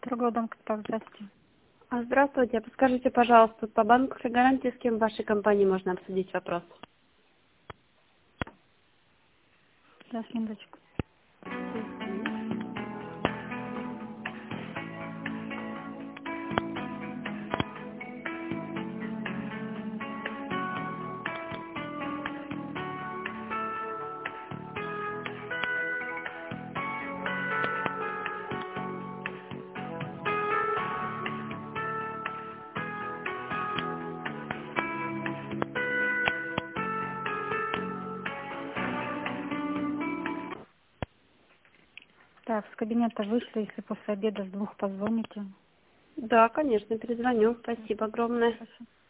Торговый дом «Капитал», здравствуйте. Здравствуйте. Подскажите, пожалуйста, по банковской гарантии с кем в вашей компании можно обсудить вопрос? Сейчас, минуточку. Так, с кабинета вышли, если после обеда с 2 позвоните. Да, конечно, перезвоню. Спасибо огромное. Хорошо.